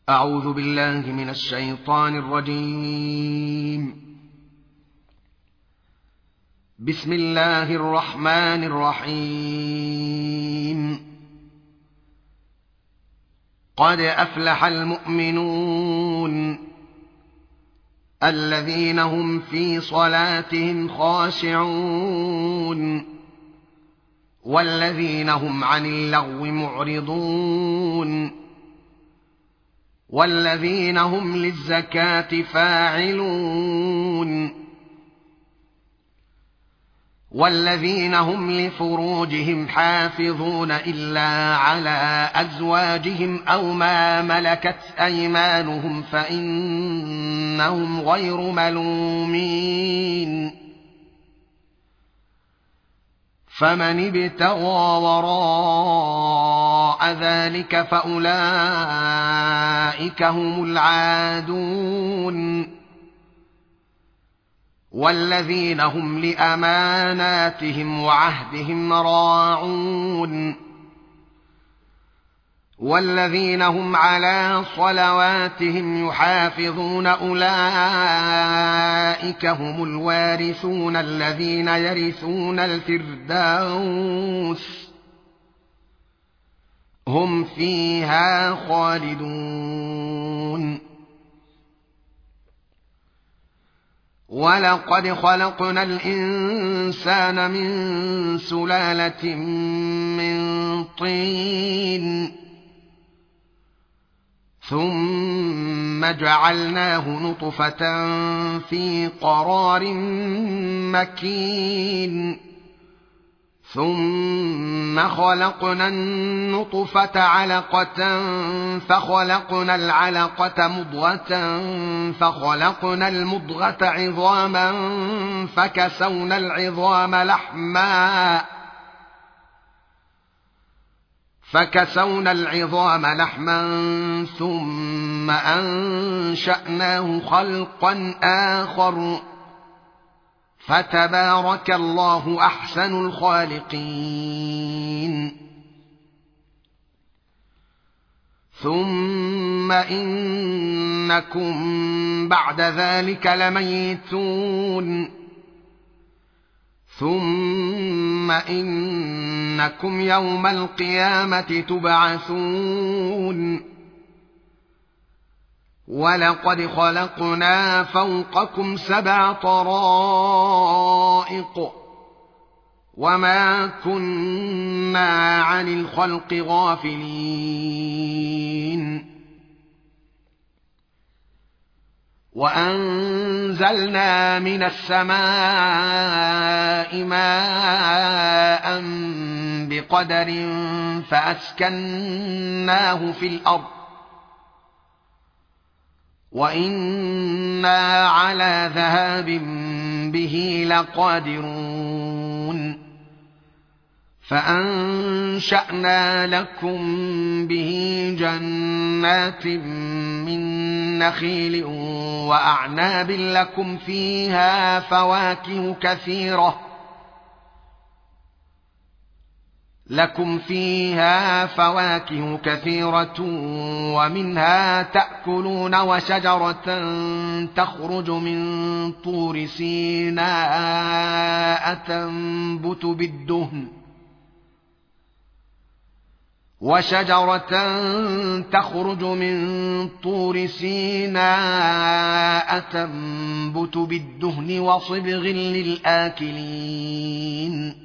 أعوذ بالله من الشيطان الرجيم. بسم الله الرحمن الرحيم. قد أفلح المؤمنون الذين هم في صلاتهم خاشعون والذين هم عن اللغو معرضون والذين هم للزكاة فاعلون والذين هم لفروجهم حافظون إلا على أزواجهم أو ما ملكت أيمانهم فإنهم غير ملومين. فمن ابتغى وراء ذلك فأولئك هم العادون والذين هم لأماناتهم وعهدهم راعون والذين هم على صلواتهم يحافظون أولئك هم الوارثون الذين يرثون الفردوس هم فيها خالدون. ولقد خلقنا الإنسان من سلالة من طين ثم جعلناه نطفة في قرار مكين ثم خلقنا النطفة علقة فخلقنا العلقة مضغة فخلقنا المضغة عظاما فكسونا العظام لحما ثم أنشأناه خلقا آخر فتبارك الله أحسن الخالقين. ثم إنكم بعد ذلك لميتون ثم إنكم يوم القيامة تبعثون. ولقد خلقنا فوقكم 7 طرائق وما كنا عن الخلق غافلين. وأنزلنا من السماء ماء بقدر فأسكناه في الأرض وإنا على ذهاب به لقادرون. فأنشأنا لكم به جنات من نخيل وأعناب لكم فيها فواكه كثيرة ومنها تأكلون وشجرة تخرج من طور سيناء تنبت بالدهن وصبغ للآكلين.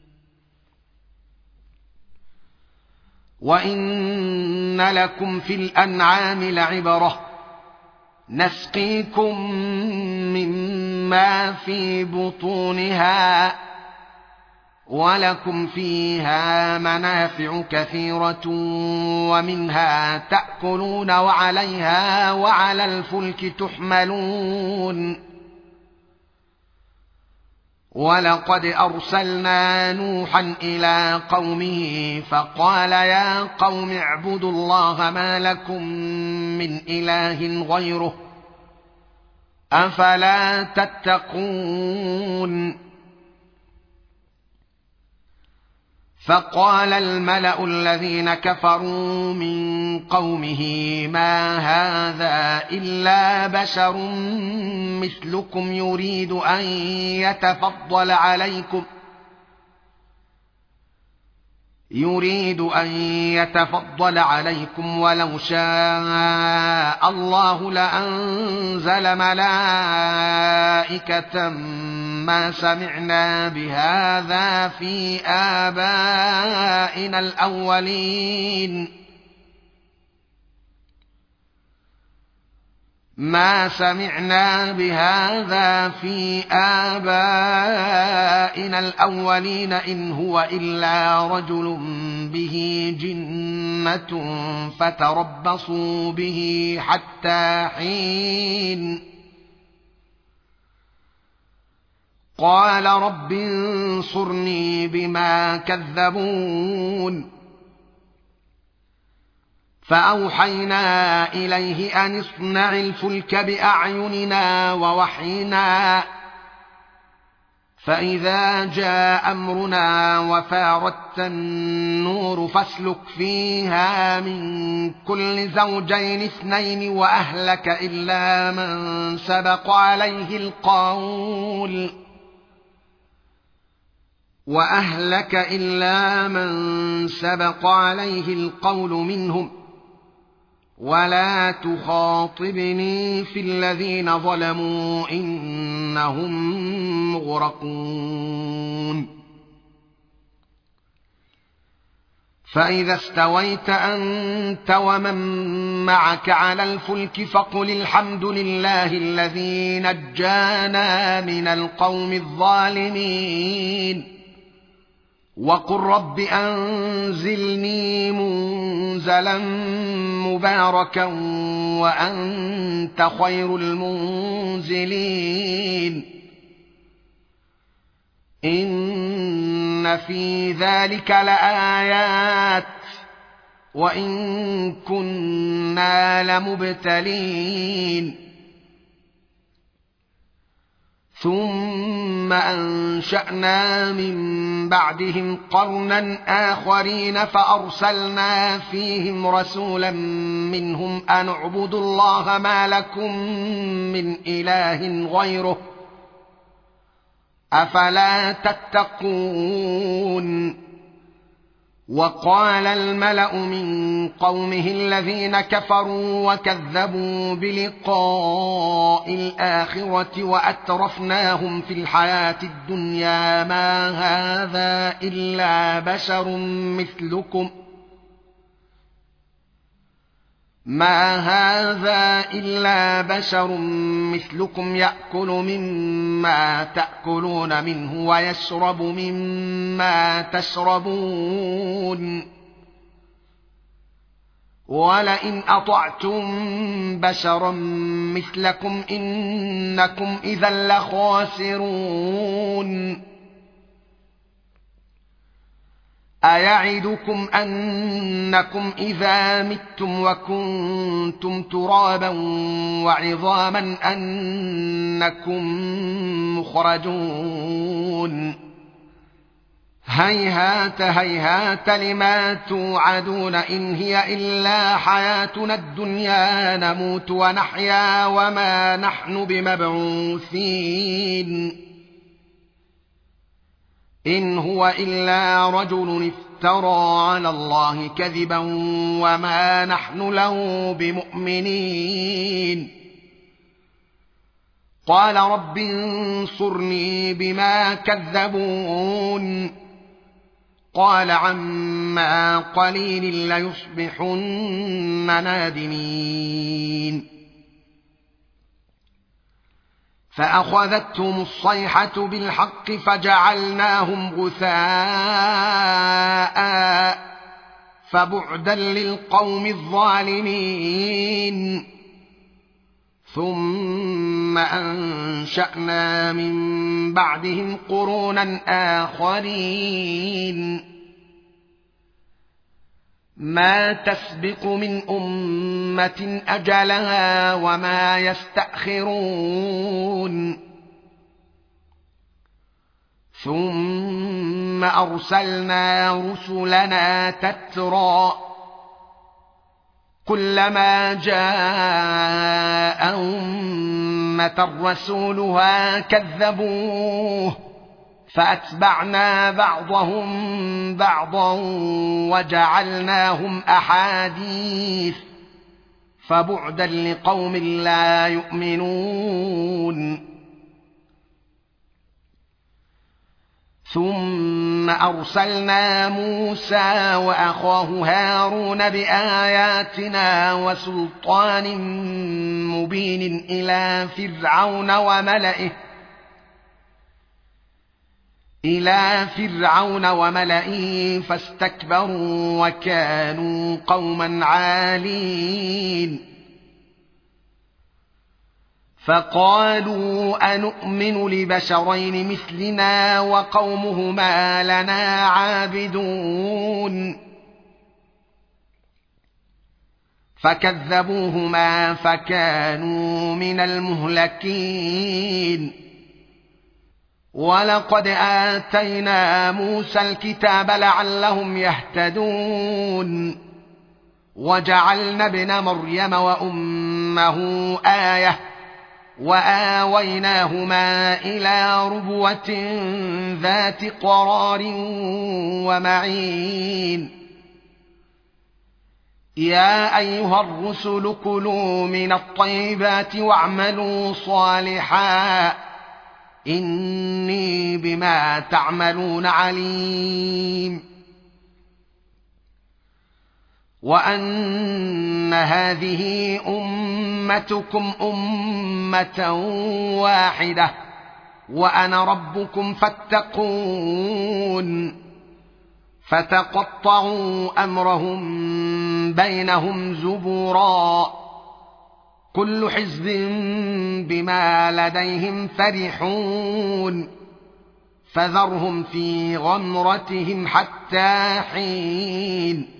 وإن لكم في الأنعام لعبرة نسقيكم مما في بطونها ولكم فيها منافع كثيرة ومنها تأكلون وعليها وعلى الفلك تحملون. ولقد أرسلنا نوحا إلى قومه فقال يا قوم اعبدوا الله ما لكم من إله غيره أفلا تتقون. فقال الملأ الذين كفروا من قومه ما هذا إلا بشر مثلكم يريد أن يتفضل عليكم ولو شاء الله لأنزل ملائكة ما سمعنا بهذا في آبائنا الأولين إن هو إلا رجل به جنة فتربصوا به حتى حين قال رب انصرني بما كذبون فأوحينا إليه أن اصنع الفلك بأعيننا ووحينا فإذا جاء أمرنا وفاردت النور فاسلك فيها من كل زوجين اثنين وأهلك إلا من سبق عليه القول منهم ولا تخاطبني في الذين ظلموا إنهم مغرقون فإذا استويت أنت ومن معك على الفلك فقل الحمد لله الذي نجانا من القوم الظالمين وقل رب أنزلني منزلا مباركا وأنت خير المنزلين إن في ذلك لآيات وإن كنا لمبتلين ثم أنشأنا من بعدهم قرنا آخرين فأرسلنا فيهم رسولا منهم أن اعبدوا الله ما لكم من إله غيره أفلا تتقون وقال الملأ من قومه الذين كفروا وكذبوا بلقاء الآخرة وأترفناهم في الحياة الدنيا ما هذا إلا بشر مثلكم يأكل مما تأكلون منه ويشرب مما تشربون ولئن أطعتم بشرا مثلكم إنكم إذا لخاسرون أيعدكم أنكم إذا متم وكنتم ترابا وعظاما أنكم مخرجون هيهات هيهات لما توعدون إن هي إلا حياتنا الدنيا نموت ونحيا وما نحن بمبعوثين إن هو إلا رجل افترى على الله كذبا وما نحن له بمؤمنين قال رب انصرني بما كذبون قال عما قليل ليصبحن نادمين فأخذتهم الصيحة بالحق فجعلناهم غثاء فبعدا للقوم الظالمين ثم أنشأنا من بعدهم قرونا آخرين ما تسبق من أمة أجلها وما يستأخرون ثم أرسلنا رسلنا تترى كلما جاء أمة رسولها كذبوه فأتبعنا بعضهم بعضا وجعلناهم أحاديث فبعدا لقوم لا يؤمنون. ثم أرسلنا موسى وأخاه هارون بآياتنا وسلطان مبين إلى فرعون وملئه فاستكبروا وكانوا قوما عالين. فقالوا أنؤمن لبشرين مثلنا وقومهما لنا عابدون فكذبوهما فكانوا من المهلكين. ولقد آتينا موسى الكتاب لعلهم يهتدون وجعلنا ابن مريم وأمه آية وآويناهما إلى ربوة ذات قرار ومعين. يا أيها الرسل كلوا من الطيبات واعملوا صالحا إني بما تعملون عليم. وأن هذه أمتكم أمة واحدة وأنا ربكم فاتقون. فتقطعوا أمرهم بينهم زبرا كل حزب بما لديهم فرحون فذرهم في غمرتهم حتى حين.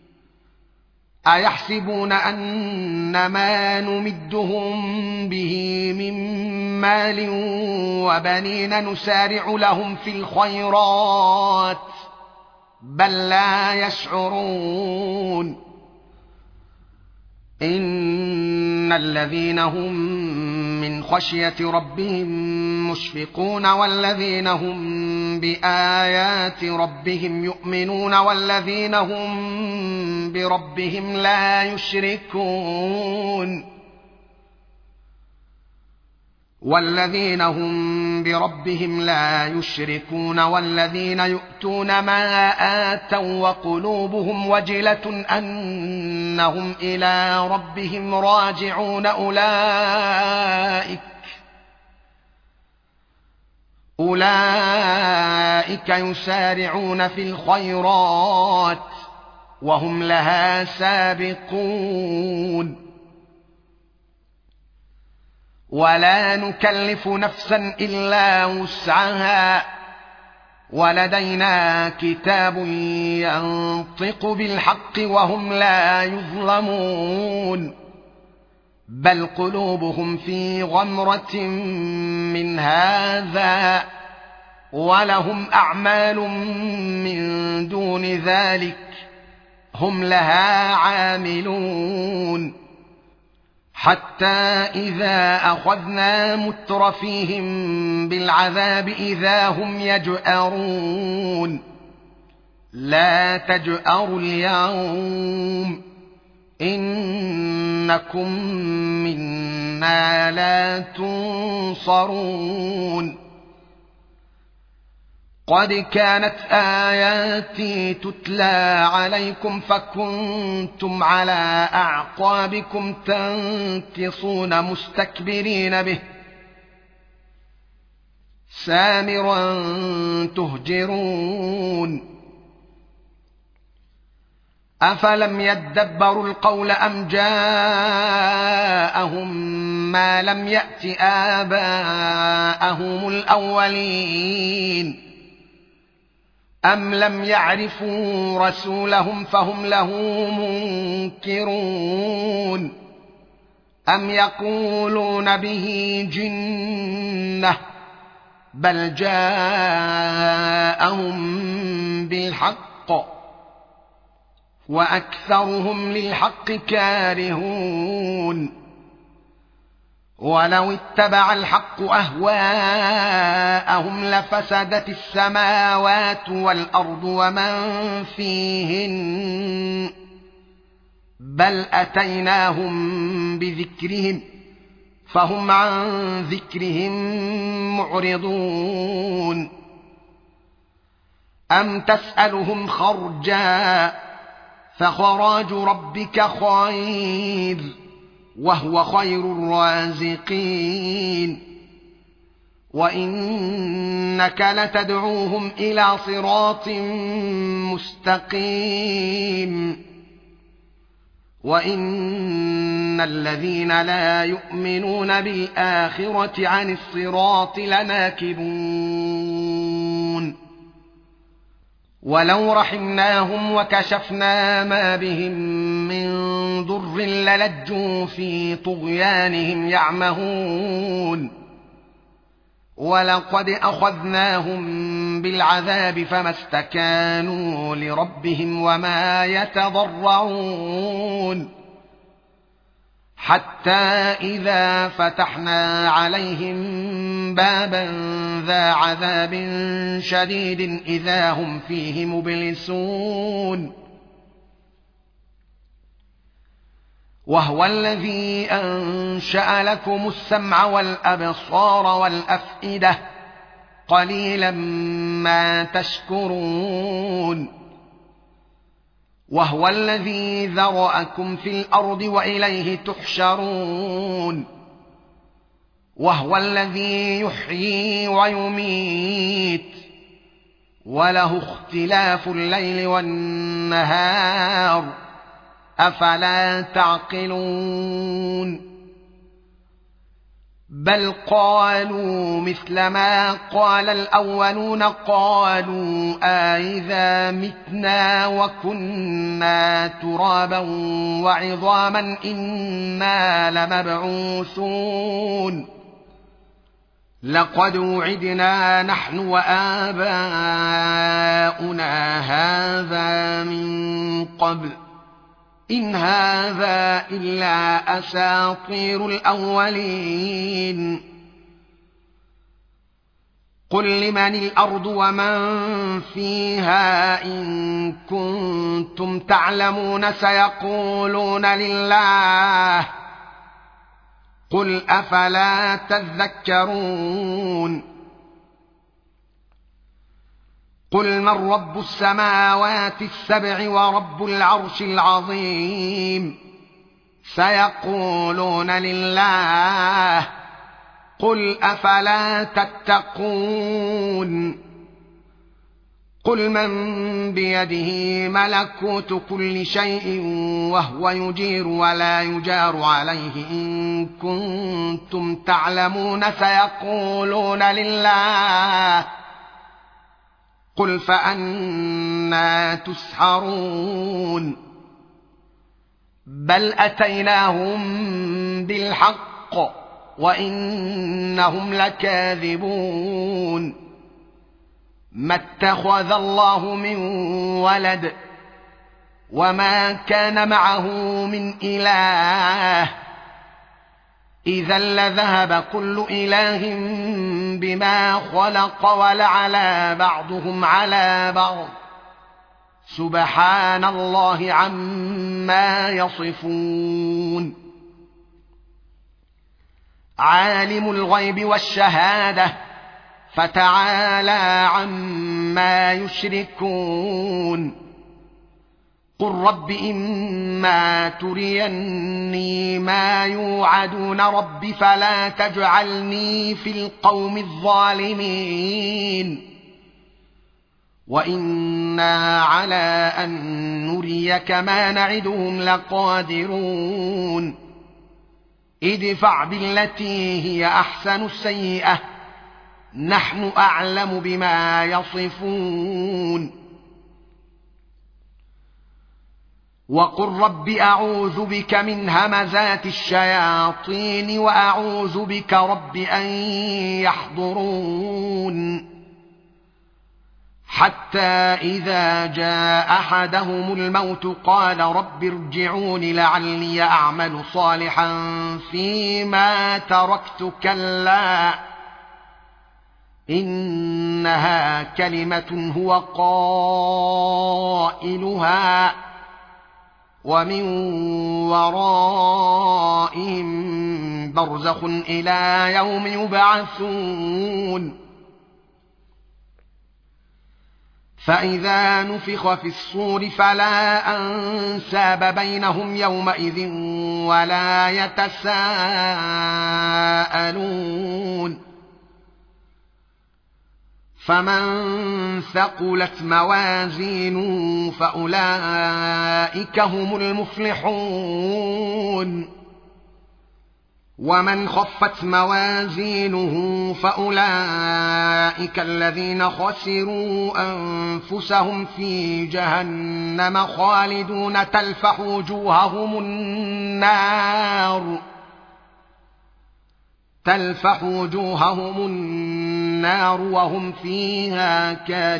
أيحسبون أن ما نمدهم به من مال وبنين نسارع لهم في الخيرات بل لا يشعرون. إن الذين هم من خشية ربهم مشفقون والذين هم بآيات ربهم يؤمنون والذين هم بربهم لا يشركون والذين يؤتون ما آتوا وقلوبهم وجلة أنهم إلى ربهم راجعون أولئك يسارعون في الخيرات وهم لها سابقون. ولا نكلف نفسا إلا وسعها ولدينا كتاب ينطق بالحق وهم لا يظلمون بل قلوبهم في غمرة من هذا ولهم أعمال من دون ذلك هم لها عاملون. حتى إذا أخذنا مترفيهم بالعذاب إذا هم يجأرون لا تجأروا اليوم إنكم منا لا تنصرون. قد كانت آياتي تتلى عليكم فكنتم على أعقابكم تنكصون مستكبرين به سامرا تهجرون. أفلم يدبروا القول أم جاءهم ما لم يأت آباءهم الأولين أم لم يعرفوا رسولهم فهم له منكرون أم يقولون به جنة بل جاءهم بالحق وأكثرهم للحق كارهون ولو اتبع الحق أهواءهم لفسدت السماوات والأرض ومن فيهن بل أتيناهم بذكرهم فهم عن ذكرهم معرضون أم تسألهم خرجا فخراج ربك خير وهو خير الرازقين وإنك لتدعوهم إلى صراط مستقيم وإن الذين لا يؤمنون بالآخرة عن الصراط لناكبون ولو رحمناهم وكشفنا ما بهم من ضر للجوا في طغيانهم يعمهون ولقد أخذناهم بالعذاب فما استكانوا لربهم وما يتضرعون حتى إذا فتحنا عليهم بابا ذا عذاب شديد إذا هم فيه مبلسون وهو الذي أنشأ لكم السمع والأبصار والأفئدة قليلا ما تشكرون وهو الذي ذرأكم في الأرض وإليه تحشرون وهو الذي يحيي ويميت وله اختلاف الليل والنهار أفلا تعقلون بل قالوا مثل ما قال الأولون قالوا أإذا متنا وكنا ترابا وعظاما إنا لمبعوثون لقد وعدنا نحن وآباؤنا هذا من قبل إن هذا إلا أساطير الأولين قل لمن الأرض ومن فيها إن كنتم تعلمون سيقولون لله قل أفلا تذكرون قل من رب السماوات السبع ورب العرش العظيم سيقولون لله قل أفلا تتقون قل من بيده ملكوت كل شيء وهو يجير ولا يجار عليه إن كنتم تعلمون سيقولون لله قل فأنى تسحرون بل أتيناهم بالحق وإنهم لكاذبون ما اتخذ الله من ولد وما كان معه من إله إذا لذهب كل إله بما خلق ولعلى بعضهم على بعض سبحان الله عما يصفون عالم الغيب والشهادة فتعالى عما يشركون قل رب إما تريني ما يوعدون رب فلا تجعلني في القوم الظالمين وإنا على أن نريك ما نعدهم لقادرون ادفع بالتي هي أحسن السيئة نحن أعلم بما يصفون وقل رب أعوذ بك من همزات الشياطين وأعوذ بك رب أن يحضرون حتى إذا جاء أحدهم الموت قال رب ارجعون لعلي أعمل صالحا فيما تركت كلا إنها كلمة هو قائلها ومن ورائهم برزخ إلى يوم يبعثون فإذا نفخ في الصور فلا أنساب بينهم يومئذ ولا يتساءلون فمن ثقلت موازينه فأولئك هم المفلحون ومن خفت موازينه فأولئك الذين خسروا أنفسهم في جهنم خالدون تلفح وجوههم النار وهم فيها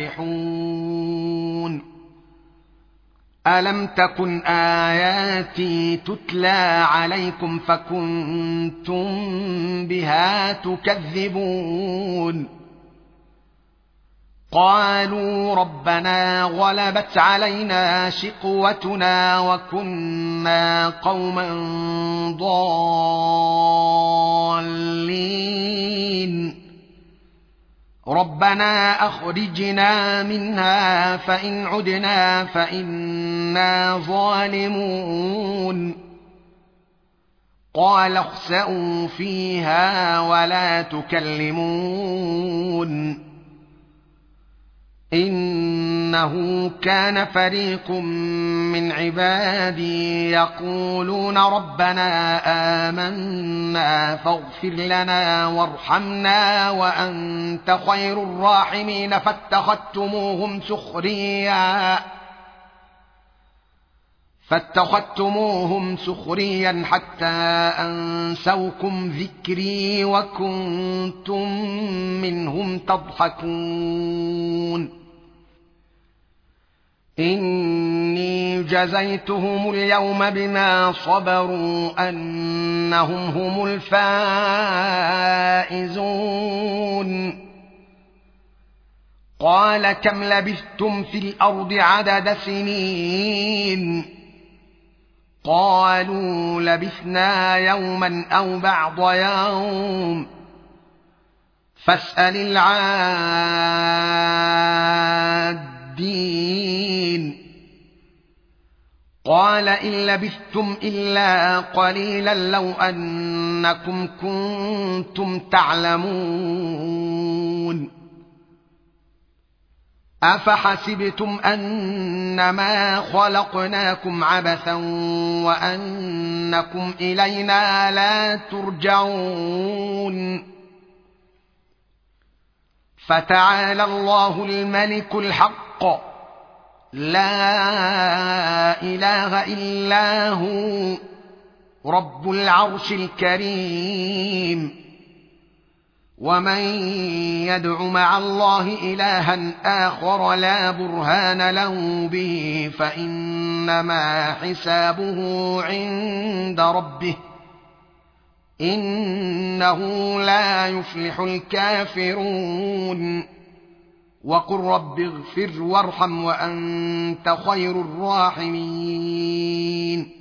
كالحون ألم تكن آياتي تتلى عليكم فكنتم بها تكذبون قالوا ربنا غلبت علينا شقوتنا وكنا قوما ضالين ربنا أخرجنا منها فإن عدنا فإنا ظالمون قال اخسئوا فيها ولا تكلمون إنه كان فريق من عبادي يقولون ربنا آمنا فاغفر لنا وارحمنا وأنت خير الراحمين فاتخذتموهم سخريا حتى أنسوكم ذكري وكنتم منهم تضحكون إني جزيتهم اليوم بما صبروا أنهم هم الفائزون قال كم لبثتم في الأرض عدد سنين قالوا لبثنا يوما أو بعض يوم فاسأل العادين قال إن لبثتم إلا قليلا لو أنكم كنتم تعلمون أفحسبتم أنما خلقناكم عبثا وأنكم إلينا لا ترجعون فتعالى الله الملك الحق لا إله إلا هو رب العرش الكريم ومن يدع مع الله إلها آخر لا برهان له به فإنما حسابه عند ربه إنه لا يفلح الكافرون وقل رب اغفر وارحم وأنت خير الراحمين